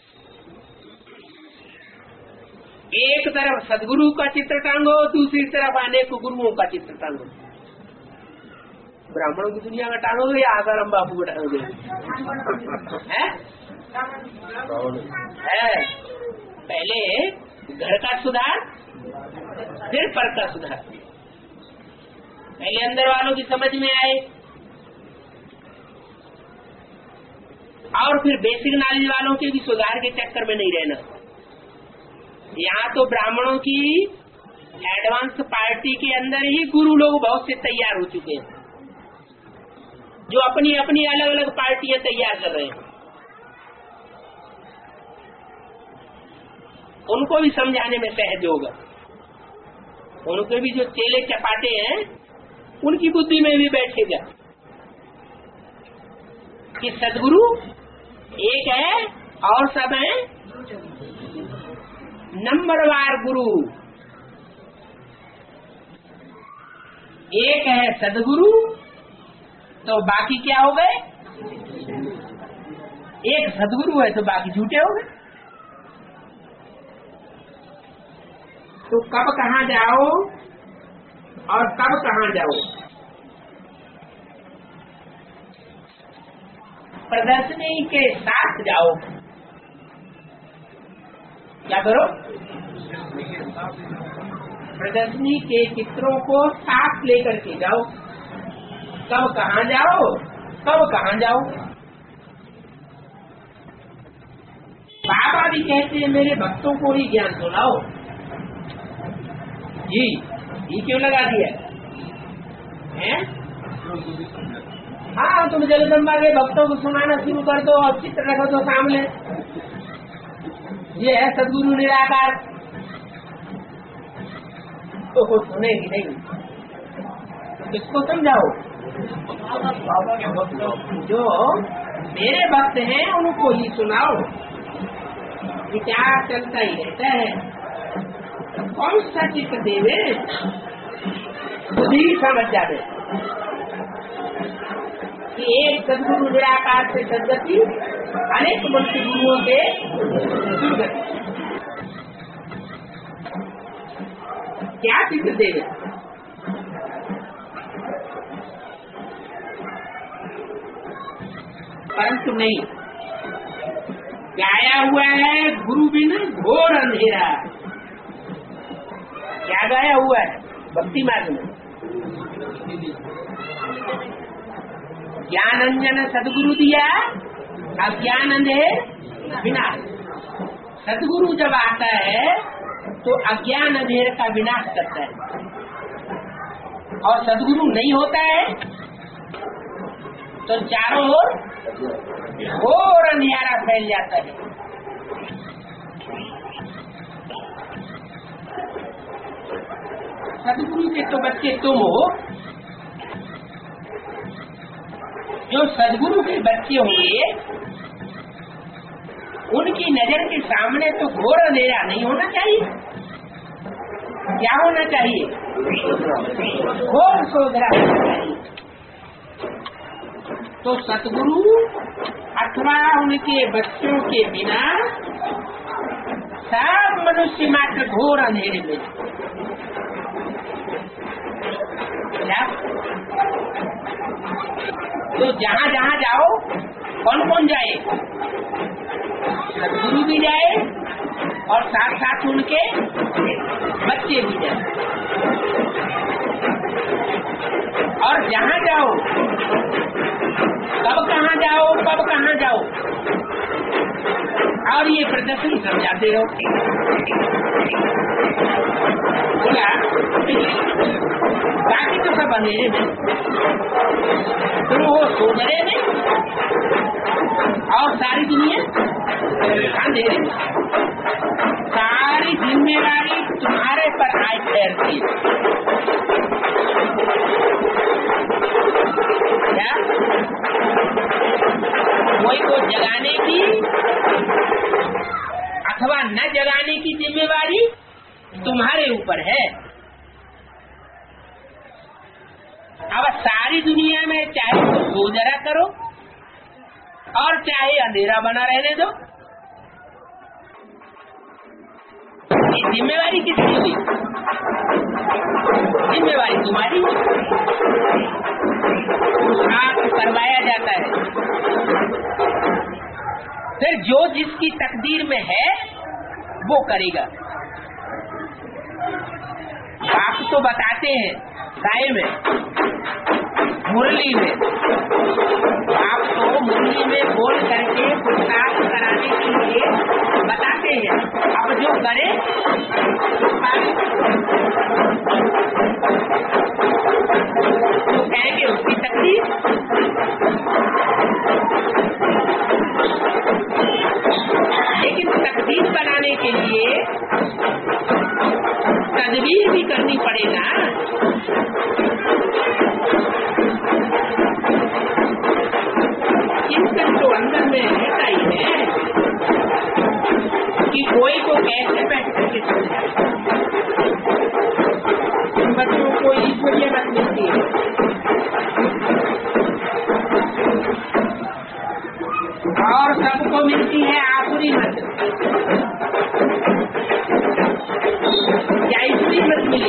A: एक तरफ सदगुरु का चित्र टांगो, दूसरी तरफ अनेक गुरुओं का चित्र टांगो। ब्राह्मणों की दुनिया में टांगोगे या आसाराम बापू को टांगोगे? है? है पहले घर का सुधार, फिर पर का सुधार। पहले अंदर वालों की समझ में आए और फिर बेसिक नॉलेज वालों के भी सुधार के चक्कर में नहीं रहना। यहाँ तो ब्राह्मणों की एडवांस पार्टी के अंदर ही गुरु लोग बहुत से तैयार हो चुके हैं, जो अपनी अपनी अलग अलग पार्टियां तैयार कर रहे हैं। उनको भी समझाने में सहज होगा। उनके भी जो चेले चपाटे हैं, उनकी बुद्धि में भी बैठेगा कि सदगुरु एक है और सब है नंबरवार गुरु। एक है सदगुरु तो बाकी क्या हो गए? एक सदगुरु है तो बाकी झूठे हो गए। तो कब कहाँ जाओ और कब कहाँ जाओ? प्रदर्शनी के साथ जाओ। क्या करो? प्रदर्शनी के चित्रों को साथ लेकर के जाओ। कब कहाँ जाओ, कब कहाँ जाओ? बाबा भी कहते हैं मेरे भक्तों को ही ज्ञान सुनाओ। जी, ये क्यों लगा दिया है? हाँ, तुम जगदम्बा के भक्तों को सुनाना शुरू कर दो और चित्र रखो तो सामने, ये है सदगुरु निराकार। तो वो सुनेगी नहीं, किसको समझाओ? जो मेरे भक्त हैं उनको ही सुनाओ। विचार चलता ही रहता है, कौन सा चित्र देवे खुद ही समझ जावे कि एक सदगुरु निराकार से सदगति, अनेक मनुष्य गुरुओं के दुर्गति। क्या चित्र देवे? परंतु नहीं, गाया हुआ है गुरु बिन घोर अंधेरा। क्या गाया हुआ है भक्ति मार्ग में? ज्ञान अंजन सदगुरु दिया, अज्ञान अंधेर विनाश। सदगुरु जब आता है तो अज्ञान अंधेर का विनाश करता है, और सदगुरु नहीं होता है तो चारों ओर घोर अंधियारा फैल जाता है। सदगुरु के तो बच्चे तुम हो। जो सदगुरु के बच्चे होंगे उनकी नजर के सामने तो घोर अंधेरा नहीं होना चाहिए। क्या होना चाहिए? घोर सोधरा होना चाहिए। तो सतगुरु अथवा उनके बच्चों के बिना सब मनुष्य मात्र घोर अंधेरे में। तो जहाँ जहाँ जाओ कौन कौन जाए? सदगुरु भी जाए और साथ साथ उनके बच्चे भी जाए। और जहाँ जाओ, कब कहाँ जाओ, कब कहाँ जाओ, और ये प्रदर्शन समझाते रहो। बोला बाकी तो सब अंधेरे में, तुम वो सोचरे में और सारी दुनिया अंधेरे में। सारी जिम्मेवारी तुम्हारे पर आई ठहरती है। क्या कोई को जगाने की अथवा न जगाने की जिम्मेवारी तुम्हारे ऊपर है। अब सारी दुनिया में चाहे तो गुजरा करो और चाहे अंधेरा बना रहने दो, ये जिम्मेवारी किसकी हुई? जिम्मेवारी तुम्हारी हुई। पुरुषार्थ करवाया जाता है, फिर जो जिसकी तकदीर में है वो करेगा। आप तो बताते हैं गाय में, मुरली में, आप तो मुरली में बोल करके पुरुषार्थ कराने के लिए बताते हैं। अब जो करे तो कहेंगे उसकी तकलीफ। लेकिन तकलीफ बनाने के लिए तदबीर भी करनी पड़ेगा। चिंतन तो अंदर में रहता ही है कि कोई को कैसे बैठ करके समझाए। बच्चों को ईश्वरीय मत मिलती है और सबको मिलती है आसुरी मत। क्या ईश्वरी मत मिली?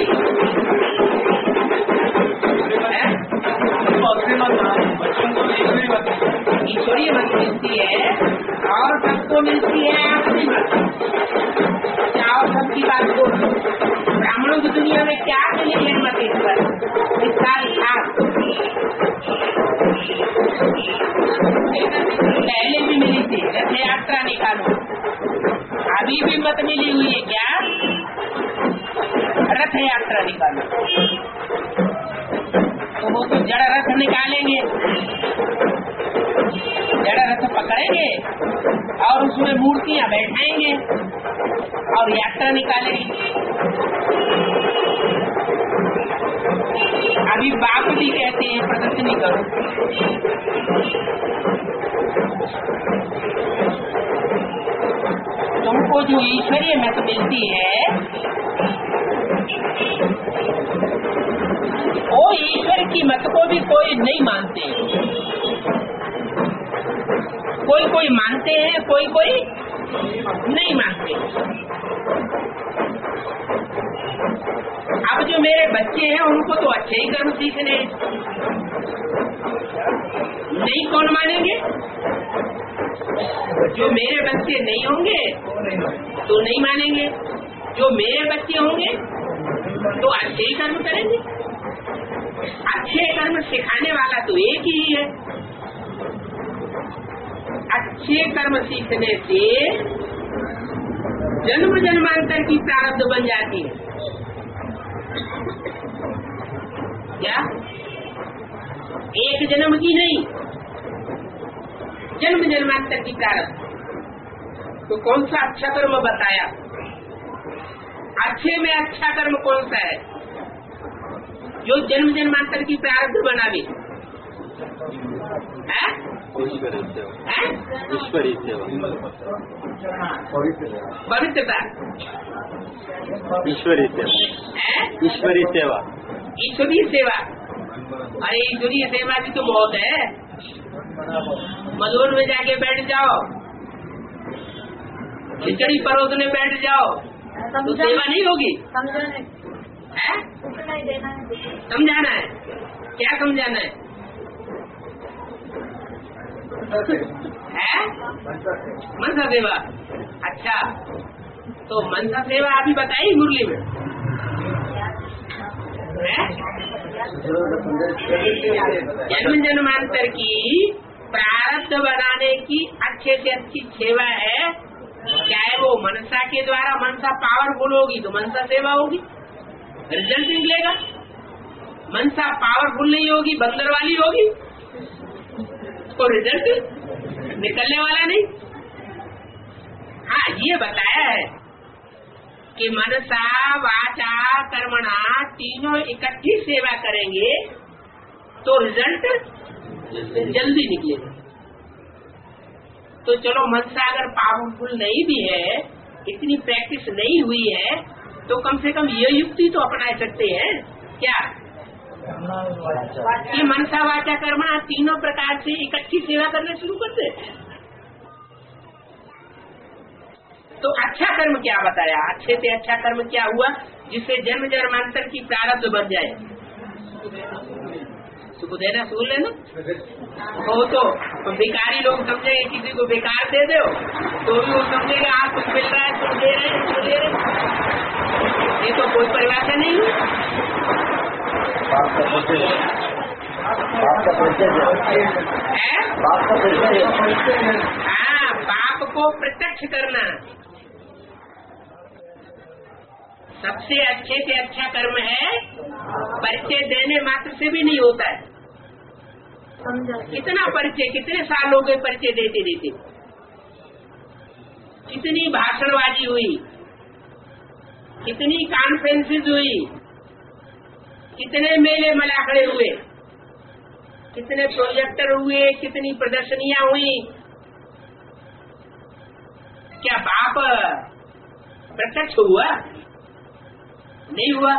A: ईश्वरीय मत मिलती है और सबको मिलती है आसुरी मत। क्या और सबकी बात को ब्राह्मणों की दुनिया में क्या मिली है मत? इस पर इस साल खास पहले भी मिली थी, रथ यात्रा निकालो। अभी भी मत मिली हुई है क्या? रथ यात्रा निकालो। तो वो तो जड़ रथ निकालेंगे, जड़ रथ पकड़ेंगे और उसमें मूर्तियां बैठाएंगे और यात्रा निकालेंगे। अभी बाप भी कहते हैं प्रदर्शनी करो। तुमको जो ईश्वरीय मत मिलती है वो ईश्वर की मत को भी कोई नहीं मानते। कोई कोई मानते हैं, कोई कोई नहीं मानते। अब जो मेरे बच्चे हैं उनको तो अच्छे ही कर्म सीखने, नहीं कौन मानेंगे? जो मेरे बच्चे नहीं होंगे तो नहीं मानेंगे, जो मेरे बच्चे होंगे तो अच्छे ही कर्म करेंगे। अच्छे कर्म सिखाने वाला तो एक ही है। अच्छे कर्म सीखने से जन्म जन्मांतर की प्रारब्ध बन जाती है। क्या? एक जन्म की नहीं, जन्म जन्मांतर की प्रारब्ध। तो कौन सा अच्छा कर्म बताया? अच्छे में अच्छा कर्म कौन सा है जो जन्म जन्मांतर की प्रारब्ध बनावे?
B: ईश्वरीय सेवा,
A: पवित्रता,
B: ईश्वरीय सेवा, ईश्वरीय सेवा,
A: ईश्वरीय सेवा। अरे ईश्वरीय सेवा की तो बहुत है। मधुर में जाके बैठ जाओ, खिचड़ी परोसने बैठ जाओ तो सेवा नहीं होगी। है? समझाना है। क्या समझाना है? है मनसा सेवा। अच्छा, तो मनसा सेवा अभी बताई मुरली में है? जन्म जन्मांतर की प्रारब्ध बनाने की अच्छे से अच्छी सेवा है, चाहे वो मनसा के द्वारा, मनसा पावरफुल होगी तो मनसा सेवा होगी, रिजल्ट निकलेगा। मनसा पावरफुल नहीं होगी, बंदर वाली होगी, तो रिजल्ट निकलने वाला नहीं। हाँ, ये बताया है कि मनसा वाचा कर्मणा तीनों इकट्ठी सेवा करेंगे तो रिजल्ट जल्दी निकलेगा। तो चलो मनसा अगर पावरफुल नहीं भी है, इतनी प्रैक्टिस नहीं हुई है, तो कम से कम ये युक्ति तो अपना सकते हैं क्या कि मनसा वाचा कर्मणा तीनों प्रकार से इकट्ठी सेवा करना शुरू कर दे। तो अच्छा कर्म क्या बताया, अच्छे से अच्छा कर्म क्या हुआ जिससे जन्म जन्मांतर की प्रारब्ध बन जाए। सुख देना सुन लेना हो तो भिखारी लोग समझेंगे, किसी को बेकार दे दो तो भी वो समझेगा हाँ कुछ मिल रहा है, तुम दे रहे हैं, तुम दे रहे। ये तो कोई परिभाषा नहीं है। हाँ, बाप को प्रत्यक्ष करना सबसे अच्छे से अच्छा कर्म है। परिचय देने मात्र से भी नहीं होता है। कितना परिचय, कितने साल हो गए परिचय देते देते, कितनी भाषणबाजी हुई, कितनी कॉन्फ्रेंसेस हुई, कितने मेले मलाखड़े हुए, कितने प्रोजेक्टर हुए, कितनी प्रदर्शनियां हुई। क्या बाप प्रत्यक्ष हुआ? नहीं हुआ।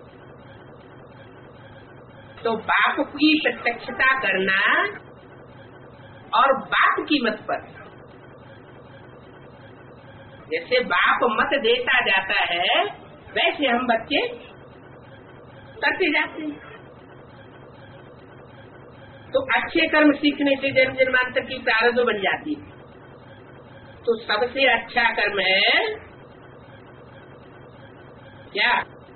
A: तो बाप की प्रत्यक्षता करना और बाप की मत पर, जैसे बाप मत देता जाता है वैसे हम बच्चे करते जाते हैं। तो अच्छे कर्म सीखने से जन्म जन्मांतर की प्रारब्ध बन जाती है। तो सबसे अच्छा कर्म है क्या?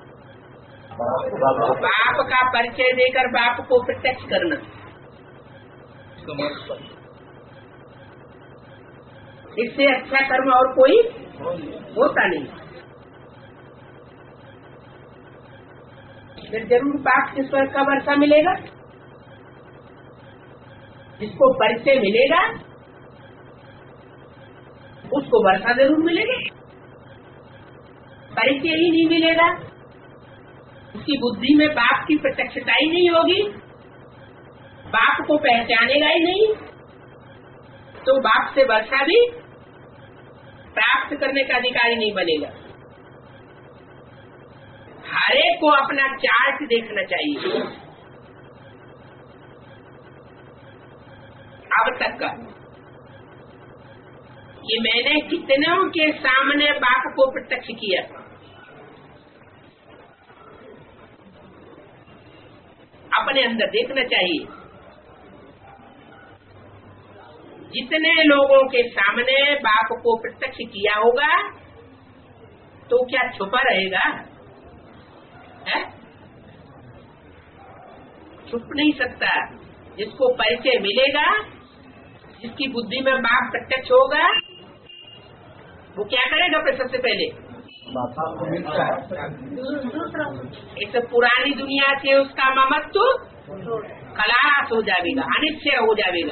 A: बाप का परिचय देकर बाप को प्रत्यक्ष करना। इससे अच्छा कर्म और कोई होता नहीं। फिर जरूर बाप के स्वर्ग का वर्षा मिलेगा। जिसको परिचय मिलेगा उसको वर्षा जरूर मिलेगा। परिचय ही नहीं मिलेगा, उसकी बुद्धि में बाप की प्रत्यक्षता ही नहीं होगी, बाप को पहचानेगा ही नहीं, तो बाप से वर्षा भी प्राप्त करने का अधिकारी नहीं बनेगा। हर एक को अपना चार्ट देखना चाहिए अब तक का, कि मैंने कितनों के सामने बाप को प्रत्यक्ष किया। अपने अंदर देखना चाहिए। जितने लोगों के सामने बाप को प्रत्यक्ष किया होगा तो क्या छुपा रहेगा? है? छुप नहीं सकता। जिसको परिचय मिलेगा, जिसकी बुद्धि में बाप प्रत्यक्ष होगा, वो क्या करेगा? फिर सबसे पहले इस पुरानी दुनिया से उसका ममत्व खलास हो जाएगा, अनिश्चय हो जाएगा।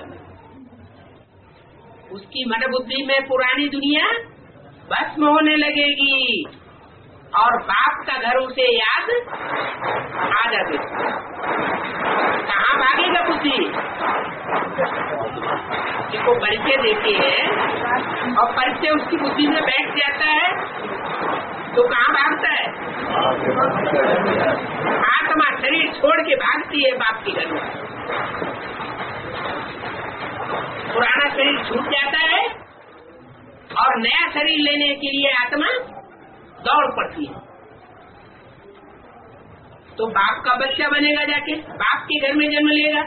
A: उसकी मन बुद्धि में पुरानी दुनिया भस्म होने लगेगी और बाप का घर उसे याद आ जाएगा। कहाँ भागेगा बुद्धि? जिसको परिचय देते हैं और परिचय उसकी बुद्धि में बैठ जाता है तो कहाँ भागता है? आत्मा शरीर छोड़ के भागती है बाप के घर में। पुराना शरीर छूट जाता है और नया शरीर लेने के लिए आत्मा दौड़ पड़ती है। तो बाप का बच्चा बनेगा, जाके बाप के घर में जन्म लेगा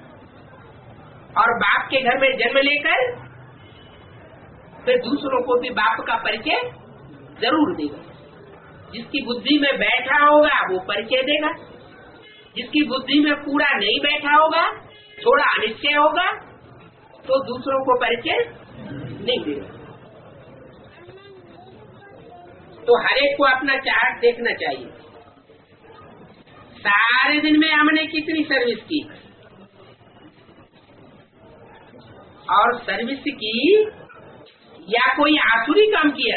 A: और बाप के घर में जन्म लेकर फिर दूसरों को भी बाप का परिचय जरूर देगा। जिसकी बुद्धि में बैठा होगा वो परिचय देगा, जिसकी बुद्धि में पूरा नहीं बैठा होगा, थोड़ा अनिश्चय होगा, तो दूसरों को परिचय नहीं देगा। तो हरेक को अपना चार्ट देखना चाहिए। सारे दिन में हमने कितनी सर्विस की, और सर्विस की या कोई आसुरी काम किया,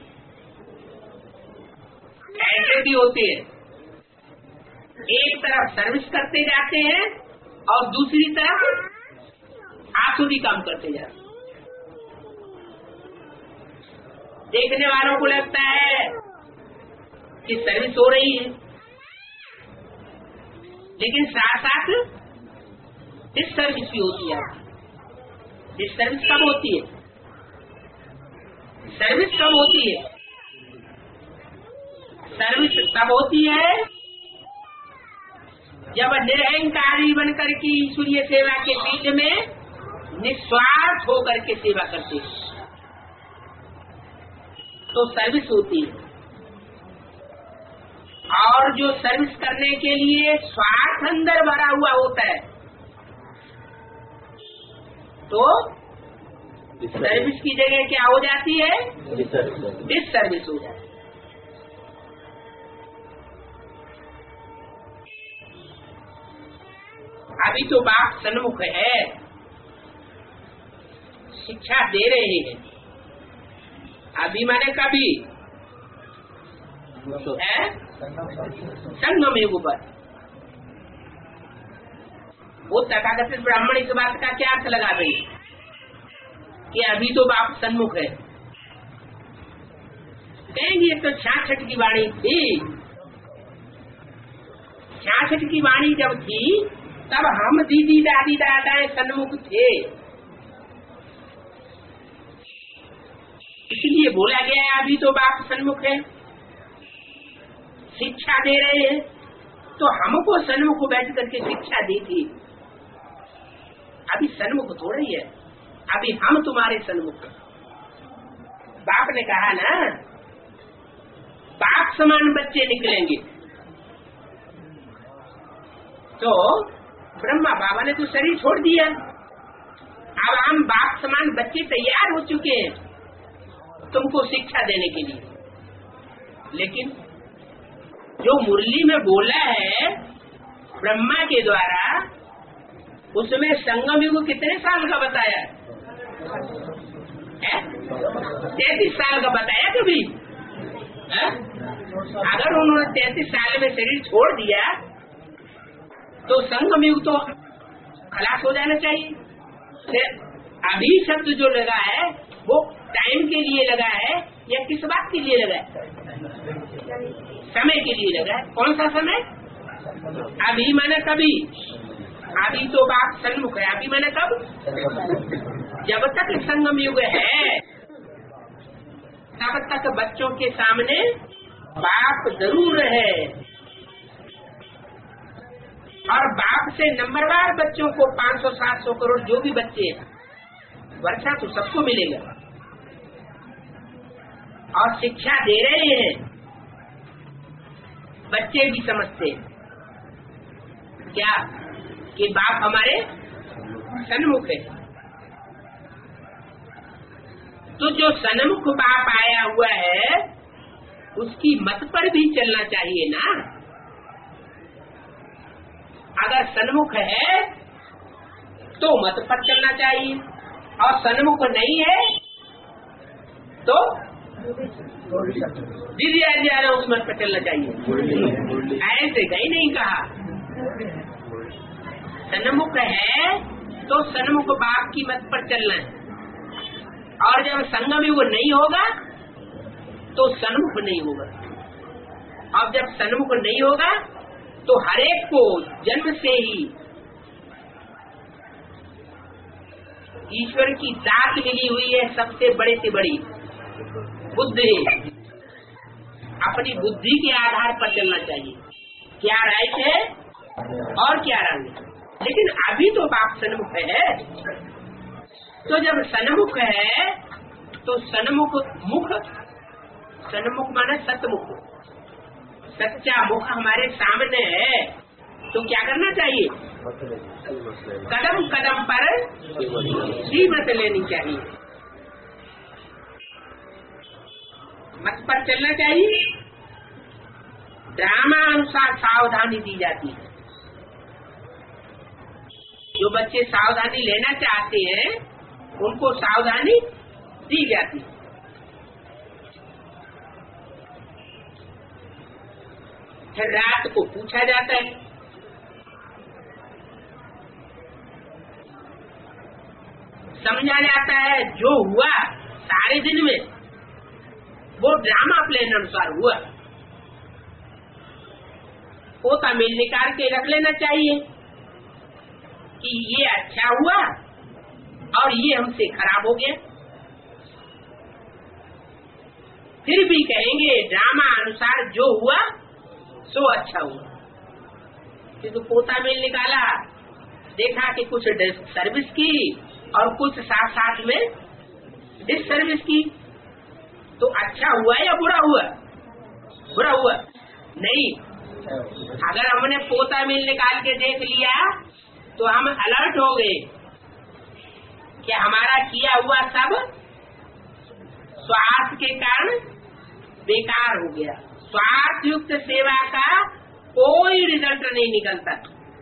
A: ऐसे भी होते हैं। एक तरफ सर्विस करते जाते हैं और दूसरी तरफ आसुरी काम करते जाते हैं। देखने वालों को लगता है कि सर्विस हो रही है, लेकिन साथ साथ डिससर्विस भी होती है। डिससर्विस कब होती है? सर्विस कब होती है? सर्विस तब होती है जब निरहंकारी बनकर के ईश्वरीय सेवा के बीच में निस्वार्थ होकर के सेवा करते हैं, तो सर्विस होती है। और जो सर्विस करने के लिए स्वार्थ अंदर भरा हुआ होता है, तो सर्विस की जगह क्या हो जाती है? डिससर्विस हो जाती है। अभी तो बाप सन्मुख है, शिक्षा दे रहे हैं। अभी मैंने कभी है संगम युग पर वो तथाकथित ब्राह्मण इस बात का क्या अर्थ लगा रही कि अभी तो बाप सन्मुख है। कहेंगे ये तो छियासठ की वाणी थी। छियासठ की वाणी जब थी तब हम दीदी दादी दादाएं सन्मुख थे, इसलिए बोला गया है अभी तो बाप सन्मुख है, शिक्षा दे रहे हैं। तो हमको सन्मुख बैठ करके शिक्षा दी थी। अभी सन्मुख थोड़ा ही है, अभी हम तुम्हारे सन्मुख। बाप ने कहा ना, बाप समान बच्चे निकलेंगे। तो ब्रह्मा बाबा ने तो शरीर छोड़ दिया, अब हम बाप समान बच्चे तैयार हो चुके हैं तुमको शिक्षा देने के लिए। लेकिन जो मुरली में बोला है ब्रह्मा के द्वारा, उसमें संगम युग कितने साल का बताया है? तैतीस साल का बताया कभी? है? अगर उन्होंने तैतीस साल में शरीर छोड़ दिया तो संगम युग तो खलास हो जाना चाहिए। अभी शब्द जो लगा है वो टाइम के लिए लगा है या किस बात के लिए लगा है? समय के लिए लगा है। कौन सा समय? अभी मैंने कभी। अभी तो बाप सन्मुख है, अभी मैंने कब? जब तक संगम युग है तब तक बच्चों के सामने बाप जरूर है, और बाप से नंबरवार बच्चों को पाँच सौ सात सौ करोड़ जो भी बच्चे हैं वर्षा तो सबको मिलेगा। और शिक्षा दे रहे हैं, बच्चे भी समझते हैं क्या कि बाप हमारे सन्मुख है। तो जो सन्मुख बाप आया हुआ है उसकी मत पर भी चलना चाहिए ना। अगर सन्मुख है तो मत पर चलना चाहिए, और सन्मुख नहीं है तो दीदी आज आ रहा उस मत पर चलना चाहिए। ऐसे कहीं नहीं कहा। सन्मुख है तो सन्मुख बाप की मत पर चलना है, और जब संगम युग नहीं होगा तो सन्मुख नहीं होगा। अब जब सन्मुख नहीं होगा तो हरेक को जन्म से ही ईश्वर की दात मिली हुई है, सबसे बड़े से बड़ी बुद्धि। अपनी बुद्धि के आधार पर चलना चाहिए, क्या राइट है और क्या रंग है। लेकिन अभी तो बाप सन्मुख है, तो जब सन्मुख है तो सन्मुख मुख, सन्मुख माने सतमुख, सच्चा मुख हमारे सामने है, तो क्या करना चाहिए? कदम कदम पर सीमत लेनी चाहिए, मत पर चलना चाहिए। ड्रामा अनुसार सावधानी दी जाती है। जो बच्चे सावधानी लेना चाहते हैं उनको सावधानी दी जाती है। फिर रात को पूछा जाता है, समझा जाता है जो हुआ सारे दिन में वो ड्रामा प्लान अनुसार हुआ। पोता मेल निकाल के रख लेना चाहिए कि ये अच्छा हुआ और ये हमसे खराब हो गया। फिर भी कहेंगे ड्रामा अनुसार जो हुआ सो अच्छा हुआ। किंतु पोता मेल निकाला, देखा कि कुछ सर्विस की और कुछ साथ साथ में डिस सर्विस की, तो अच्छा हुआ या बुरा हुआ? बुरा हुआ नहीं। अगर हमने पोता मेल निकाल के देख लिया तो हम अलर्ट हो गए कि हमारा किया हुआ सब स्वार्थ के कारण बेकार हो गया। स्वार्थ युक्त सेवा का कोई रिजल्ट नहीं निकलता,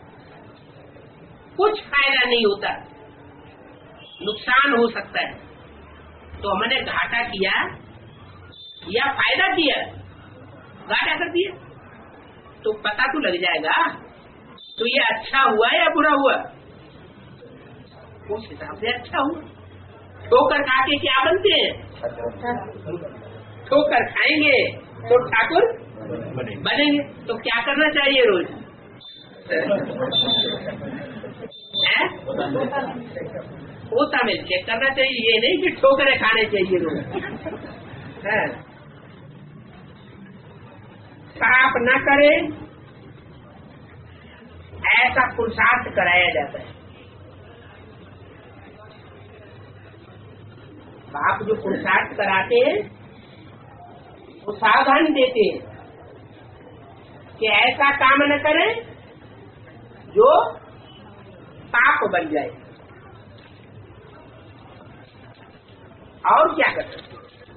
A: कुछ फायदा नहीं होता, नुकसान हो सकता है। तो हमने घाटा किया या फायदा किया? घाटा कर दिया तो पता तो लग जाएगा तो ये अच्छा हुआ या बुरा हुआ। उस हिसाब से अच्छा हुआ। ठोकर खा के क्या बनते हैं? ठोकर खाएंगे तो ठाकुर बनेंगे। तो क्या करना चाहिए रोज? पोता में चेक करना चाहिए, ये नहीं कि ठोकरे खाने चाहिए रोज। है पाप न करे ऐसा पुरुषार्थ कराया जाता है। बाप जो पुरुषार्थ कराते हैं वो सावधानी देते हैं कि ऐसा काम न करें जो पाप बन जाए। और क्या कर सकते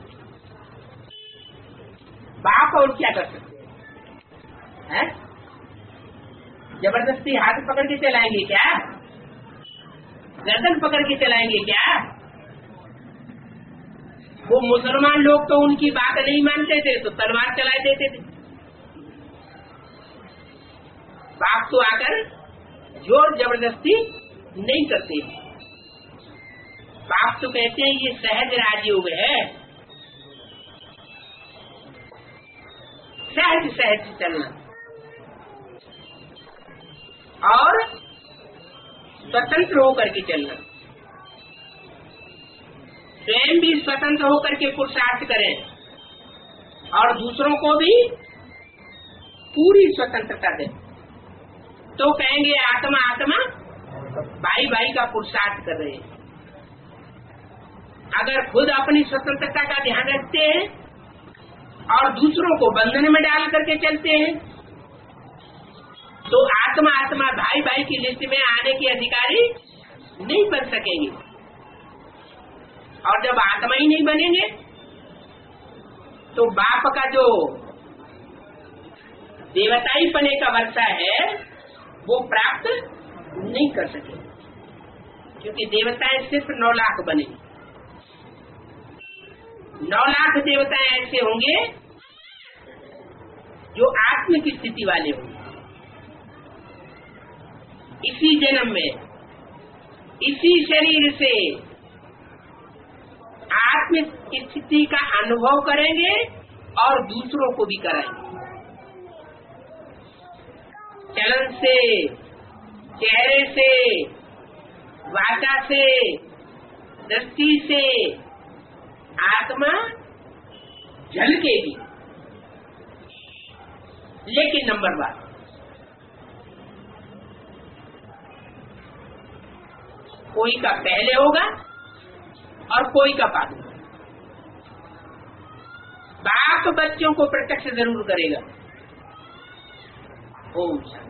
A: बाप? और क्या कर सकते हैं? जबरदस्ती हाथ पकड़ के चलाएंगे क्या? गर्दन पकड़ के चलाएंगे क्या? वो मुसलमान लोग तो उनकी बात नहीं मानते थे तो तलवार चला देते थे। बाप तो आकर जोर जबरदस्ती नहीं करते। बाप तो कहते हैं ये सहज राजयोग है, सहज सहज चलना और स्वतंत्र होकर के चलना। स्वयं भी स्वतंत्र होकर के पुरुषार्थ करें और दूसरों को भी पूरी स्वतंत्रता दें। तो कहेंगे आत्मा आत्मा भाई भाई का पुरुषार्थ कर रहे हैं। अगर खुद अपनी स्वतंत्रता का ध्यान रखते हैं और दूसरों को बंधन में डाल करके चलते हैं तो आत्मा आत्मा भाई भाई की लिस्ट में आने के अधिकारी नहीं बन सकेंगे। और जब आत्मा ही नहीं बनेंगे तो बाप का जो देवताई पने का वर्षा है वो प्राप्त नहीं कर सके, क्योंकि देवताएं सिर्फ नौ लाख बने। नौ लाख देवताएं ऐसे होंगे जो आत्म की स्थिति वाले होंगे। इसी जन्म में इसी शरीर से आत्म स्थिति का अनुभव करेंगे और दूसरों को भी कराएंगे। चलन से, चेहरे से, वाचा से, दृष्टि से आत्मा झलकेगी। लेकिन नंबर वन, कोई का पहले होगा और कोई का बाद होगा। बाप बच्चों को प्रत्यक्ष जरूर करेगा। ओम शांति।